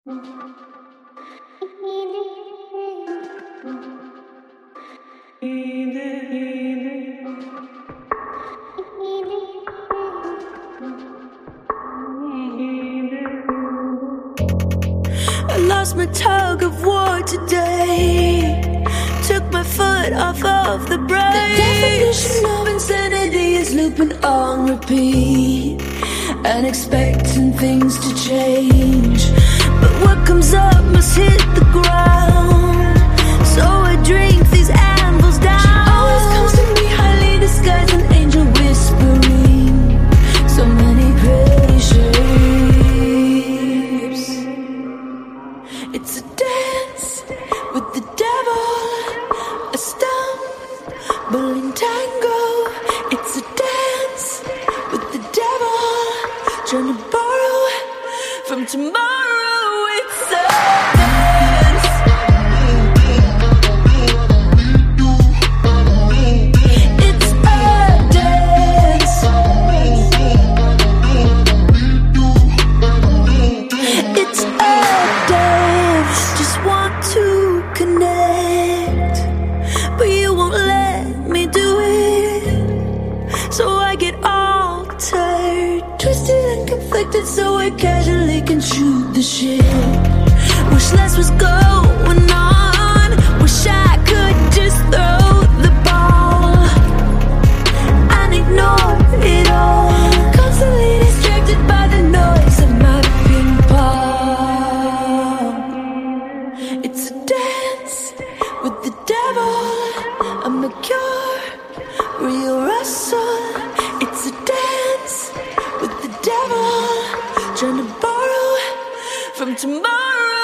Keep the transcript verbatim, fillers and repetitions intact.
I lost my tug of war today. Took my foot off of the brakes. The definition of insanity is looping on repeat and expecting things to change. But what comes up must hit the ground, so I drink these anvils down. She always comes to me highly disguised, an angel whispering so many pretty shapes. It's a dance with the devil, a stumbling tango. It's a dance with the devil, trying to borrow from tomorrow. It's a dance. It's a dance. It's a dance. Just want to connect, but you won't let me do it. So I get altered, twisted and conflicted, so I casually can shoot the shit. Wish less was going on. Wish I could just throw the ball and ignore it all. Constantly distracted by the noise of my ping pong. It's a dance with the devil, a mercurial rustle. It's a dance with the devil, trying to borrow from tomorrow.